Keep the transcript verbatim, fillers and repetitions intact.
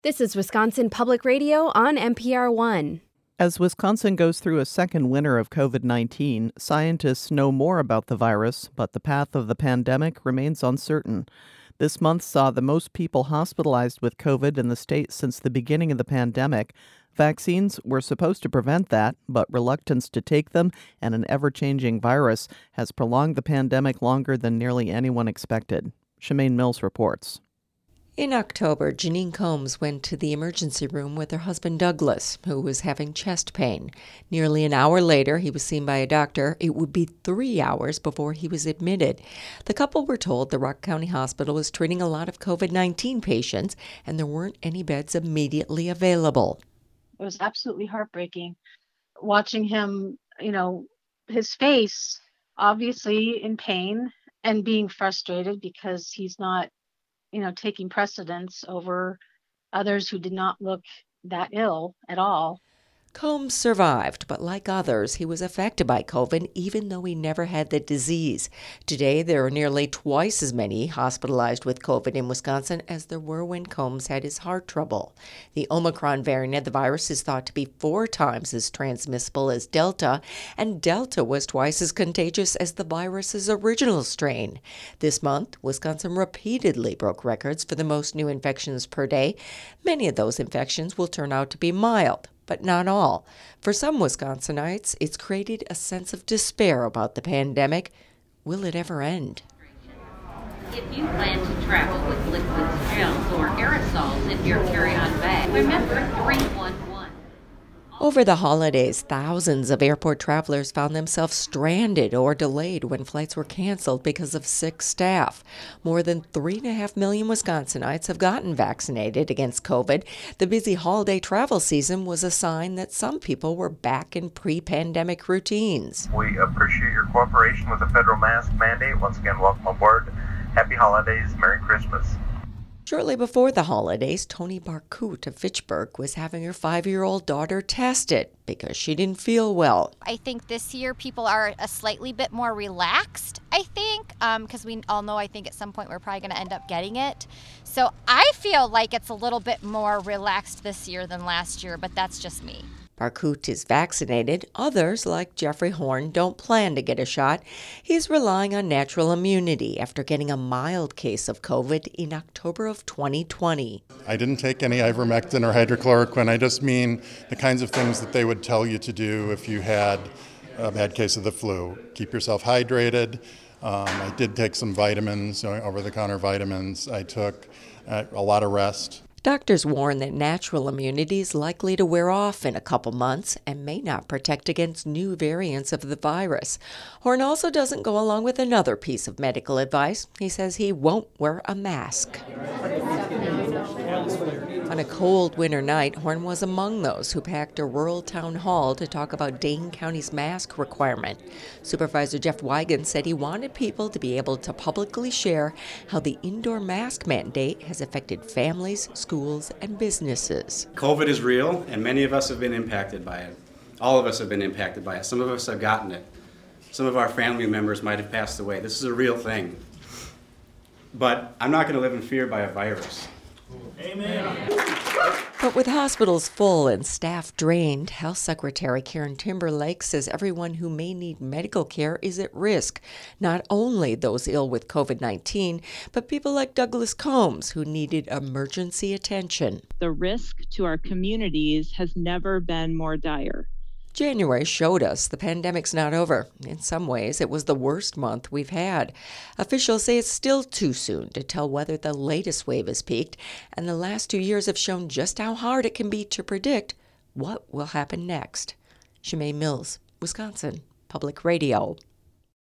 This is Wisconsin Public Radio on N P R One. As Wisconsin goes through a second winter of covid nineteen, scientists know more about the virus, but the path of the pandemic remains uncertain. This month saw the most people hospitalized with COVID in the state since the beginning of the pandemic. Vaccines were supposed to prevent that, but reluctance to take them and an ever-changing virus has prolonged the pandemic longer than nearly anyone expected. Shemaine Mills reports. In October, Janine Combs went to the emergency room with her husband Douglas, who was having chest pain. Nearly an hour later, he was seen by a doctor. It would be three hours before he was admitted. The couple were told the Rock County Hospital was treating a lot of covid nineteen patients, and there weren't any beds immediately available. It was absolutely heartbreaking watching him, you know, his face obviously in pain and being frustrated because he's not, you know, taking precedence over others who did not look that ill at all. Combs survived, but like others, he was affected by COVID even though he never had the disease. Today, there are nearly twice as many hospitalized with COVID in Wisconsin as there were when Combs had his heart trouble. The Omicron variant of the virus is thought to be four times as transmissible as Delta, and Delta was twice as contagious as the virus's original strain. This month, Wisconsin repeatedly broke records for the most new infections per day. Many of those infections will turn out to be mild, but not all. For some Wisconsinites, it's created a sense of despair about the pandemic. Will it ever end? If you plan to travel with liquids, gels, or aerosols in your carry-on bag, remember three one one. Over the holidays, thousands of airport travelers found themselves stranded or delayed when flights were canceled because of sick staff. More than three and a half million Wisconsinites have gotten vaccinated against COVID. The busy holiday travel season was a sign that some people were back in pre-pandemic routines. We appreciate your cooperation with the federal mask mandate. Once again, welcome aboard. Happy holidays. Merry Christmas. Shortly before the holidays, Tony Barcoot of Fitchburg was having her five-year-old daughter tested because she didn't feel well. I think this year people are a slightly bit more relaxed, I think, because um, we all know I think at some point we're probably going to end up getting it. So I feel like it's a little bit more relaxed this year than last year, but that's just me. Barcoot is vaccinated. Others, like Jeffrey Horn, don't plan to get a shot. He's relying on natural immunity after getting a mild case of COVID in October of twenty twenty. I didn't take any ivermectin or hydrochloroquine. I just mean the kinds of things that they would tell you to do if you had a bad case of the flu. Keep yourself hydrated. Um, I did take some vitamins, over-the-counter vitamins. I took uh, a lot of rest. Doctors warn that natural immunity is likely to wear off in a couple months and may not protect against new variants of the virus. Horn also doesn't go along with another piece of medical advice. He says he won't wear a mask. On a cold winter night, Horn was among those who packed a rural town hall to talk about Dane County's mask requirement. Supervisor Jeff Wigan said he wanted people to be able to publicly share how the indoor mask mandate has affected families, schools, and businesses. COVID is real, and many of us have been impacted by it. All of us have been impacted by it. Some of us have gotten it. Some of our family members might have passed away. This is a real thing. But I'm not going to live in fear by a virus. Amen. But with hospitals full and staff drained, Health Secretary Karen Timberlake says everyone who may need medical care is at risk. Not only those ill with COVID nineteen, but people like Douglas Combs who needed emergency attention. The risk to our communities has never been more dire. January showed us the pandemic's not over. In some ways, it was the worst month we've had. Officials say it's still too soon to tell whether the latest wave has peaked, and the last two years have shown just how hard it can be to predict what will happen next. Shemaine Mills, Wisconsin Public Radio.